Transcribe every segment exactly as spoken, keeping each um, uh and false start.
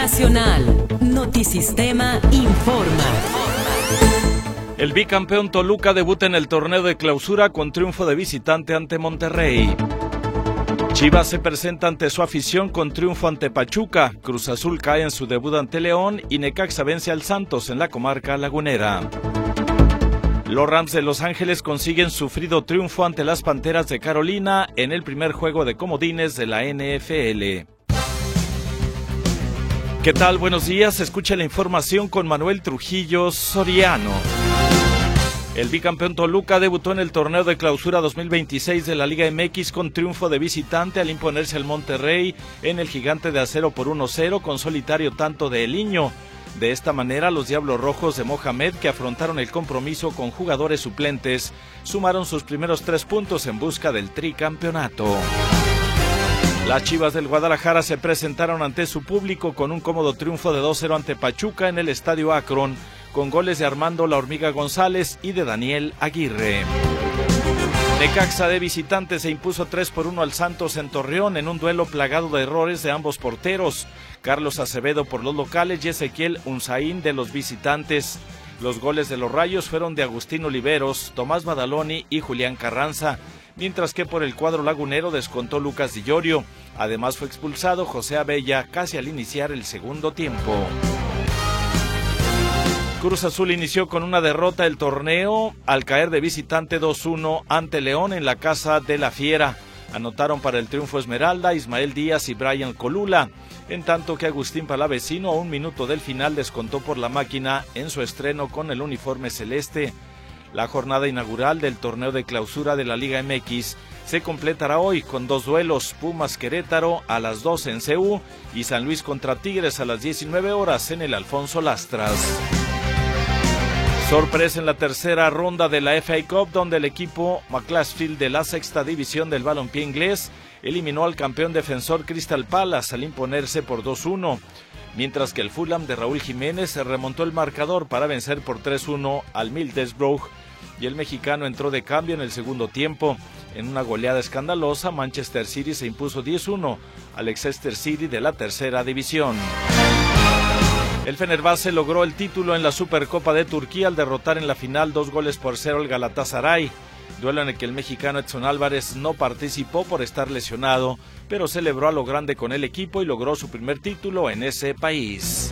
Nacional. Notisistema informa. El bicampeón Toluca debuta en el torneo de clausura con triunfo de visitante ante Monterrey. Chivas se presenta ante su afición con triunfo ante Pachuca. Cruz Azul cae en su debut ante León y Necaxa vence al Santos en la comarca lagunera. Los Rams de Los Ángeles consiguen sufrido triunfo ante las Panteras de Carolina en el primer juego de comodines de la N F L. ¿Qué tal? Buenos días. Escucha la información con Manuel Trujillo Soriano. El bicampeón Toluca debutó en el torneo de clausura dos mil veintiséis de la Liga M X con triunfo de visitante al imponerse al Monterrey en el Gigante de Acero por uno cero con solitario tanto de Eliño. De esta manera, los Diablos Rojos de Mohamed, que afrontaron el compromiso con jugadores suplentes, sumaron sus primeros tres puntos en busca del tricampeonato. Las Chivas del Guadalajara se presentaron ante su público con un cómodo triunfo de dos cero ante Pachuca en el Estadio Akron, con goles de Armando La Hormiga González y de Daniel Aguirre. Necaxa de visitante se impuso tres por uno al Santos en Torreón en un duelo plagado de errores de ambos porteros, Carlos Acevedo por los locales y Ezequiel Unzaín de los visitantes. Los goles de los Rayos fueron de Agustín Oliveros, Tomás Badaloni y Julián Carranza, mientras que por el cuadro lagunero descontó Lucas Di Llorio. Además fue expulsado José Abella casi al iniciar el segundo tiempo. Cruz Azul inició con una derrota el torneo al caer de visitante dos uno ante León en la casa de la Fiera. Anotaron para el triunfo Esmeralda, Ismael Díaz y Brian Colula, en tanto que Agustín Palavecino a un minuto del final descontó por la máquina en su estreno con el uniforme celeste. La jornada inaugural del torneo de clausura de la Liga M X se completará hoy con dos duelos, Pumas Querétaro a las doce en C U y San Luis contra Tigres a las diecinueve horas en el Alfonso Lastras. Sorpresa en la tercera ronda de la F A Cup, donde el equipo Macclesfield de la sexta división del balompié inglés eliminó al campeón defensor Crystal Palace al imponerse por dos uno, mientras que el Fulham de Raúl Jiménez se remontó el marcador para vencer por tres uno al Middlesbrough y el mexicano entró de cambio en el segundo tiempo. En una goleada escandalosa, Manchester City se impuso diez uno al Leicester City de la tercera división. El Fenerbahce logró el título en la Supercopa de Turquía al derrotar en la final dos goles por cero al Galatasaray, duelo en el que el mexicano Edson Álvarez no participó por estar lesionado, pero celebró a lo grande con el equipo y logró su primer título en ese país.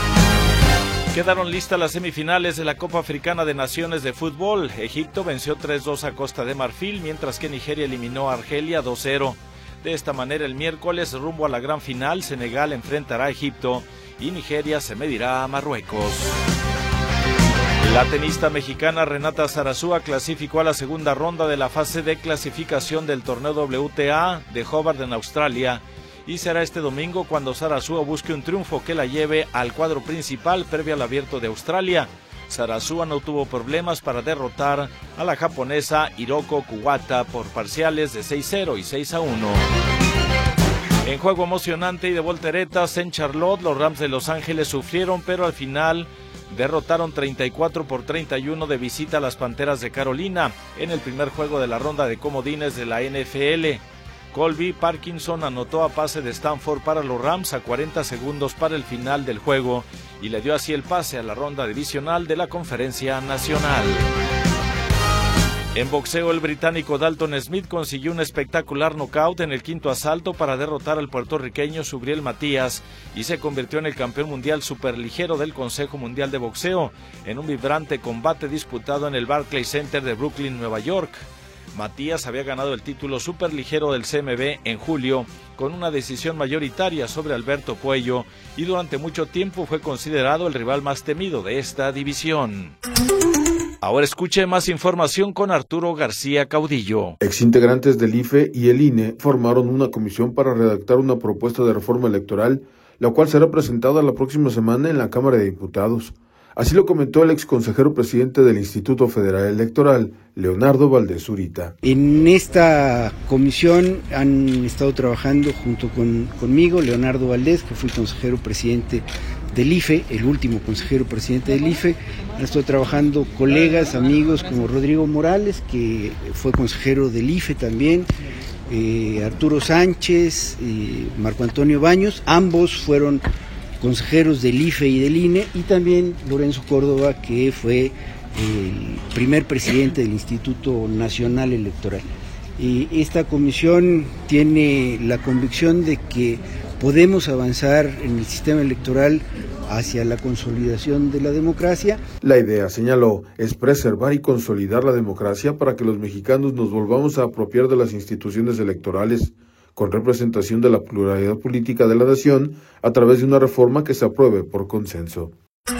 Quedaron listas las semifinales de la Copa Africana de Naciones de Fútbol. Egipto venció tres dos a Costa de Marfil, mientras que Nigeria eliminó a Argelia dos cero. De esta manera, el miércoles, rumbo a la gran final, Senegal enfrentará a Egipto y Nigeria se medirá a Marruecos. La tenista mexicana Renata Zarazúa clasificó a la segunda ronda de la fase de clasificación del torneo W T A de Hobart en Australia, y será este domingo cuando Zarazúa busque un triunfo que la lleve al cuadro principal previo al Abierto de Australia. Zarazúa no tuvo problemas para derrotar a la japonesa Hiroko Kuwata por parciales de seis cero y seis a uno. En juego emocionante y de volteretas en Charlotte, los Rams de Los Ángeles sufrieron, pero al final derrotaron treinta y cuatro por treinta y uno de visita a las Panteras de Carolina en el primer juego de la ronda de comodines de la N F L. Colby Parkinson anotó a pase de Stanford para los Rams a cuarenta segundos para el final del juego y le dio así el pase a la ronda divisional de la Conferencia Nacional. En boxeo, el británico Dalton Smith consiguió un espectacular nocaut en el quinto asalto para derrotar al puertorriqueño Subriel Matías y se convirtió en el campeón mundial superligero del Consejo Mundial de Boxeo en un vibrante combate disputado en el Barclays Center de Brooklyn, Nueva York. Matías había ganado el título superligero del C M B en julio con una decisión mayoritaria sobre Alberto Puello y durante mucho tiempo fue considerado el rival más temido de esta división. Ahora escuche más información con Arturo García Caudillo. Exintegrantes del I F E y el I N E formaron una comisión para redactar una propuesta de reforma electoral, la cual será presentada la próxima semana en la Cámara de Diputados. Así lo comentó el exconsejero presidente del Instituto Federal Electoral, Leonardo Valdés Zurita. En esta comisión han estado trabajando junto con, conmigo, Leonardo Valdés, que fui consejero presidente del I F E, el último consejero presidente del I F E. Han estado trabajando colegas, amigos como Rodrigo Morales, que fue consejero del I F E también, eh, Arturo Sánchez, eh, Marco Antonio Baños, ambos fueron consejeros del I F E y del I N E, y también Lorenzo Córdoba, que fue el primer presidente del Instituto Nacional Electoral. Y esta comisión tiene la convicción de que podemos avanzar en el sistema electoral hacia la consolidación de la democracia. La idea, señaló, es preservar y consolidar la democracia para que los mexicanos nos volvamos a apropiar de las instituciones electorales, con representación de la pluralidad política de la nación, a través de una reforma que se apruebe por consenso.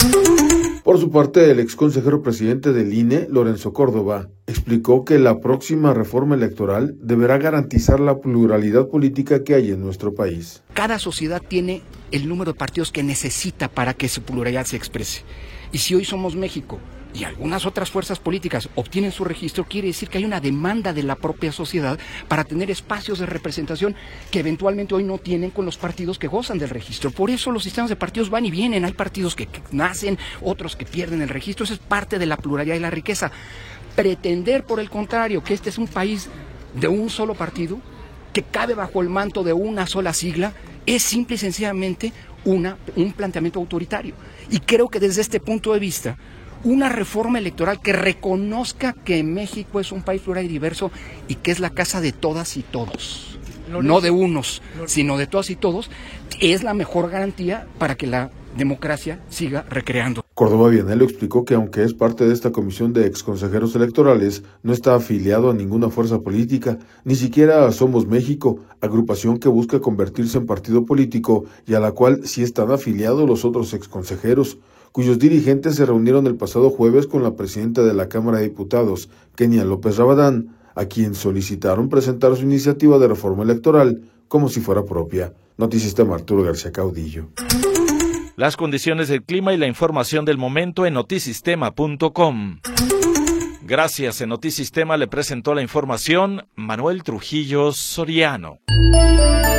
Por su parte, el exconsejero presidente del I N E, Lorenzo Córdoba, explicó que la próxima reforma electoral deberá garantizar la pluralidad política que hay en nuestro país. Cada sociedad tiene el número de partidos que necesita para que su pluralidad se exprese. Y si hoy somos México y algunas otras fuerzas políticas obtienen su registro, quiere decir que hay una demanda de la propia sociedad para tener espacios de representación que eventualmente hoy no tienen con los partidos que gozan del registro. Por eso los sistemas de partidos van y vienen, hay partidos que, que nacen, otros que pierden el registro. Eso es parte de la pluralidad y la riqueza. Pretender, por el contrario, que este es un país de un solo partido, que cabe bajo el manto de una sola sigla, es simple y sencillamente una, un planteamiento autoritario. Y creo que desde este punto de vista, una reforma electoral que reconozca que México es un país plural y diverso y que es la casa de todas y todos, no de unos, sino de todas y todos, es la mejor garantía para que la democracia siga recreando. Córdoba Vianello explicó que aunque es parte de esta comisión de exconsejeros electorales, no está afiliado a ninguna fuerza política, ni siquiera a Somos México, agrupación que busca convertirse en partido político y a la cual sí están afiliados los otros exconsejeros, cuyos dirigentes se reunieron el pasado jueves con la presidenta de la Cámara de Diputados, Kenia López Rabadán, a quien solicitaron presentar su iniciativa de reforma electoral como si fuera propia. Notisistema, Arturo García Caudillo. Las condiciones del clima y la información del momento en notisistema punto com. Gracias, en Notisistema le presentó la información Manuel Trujillo Soriano.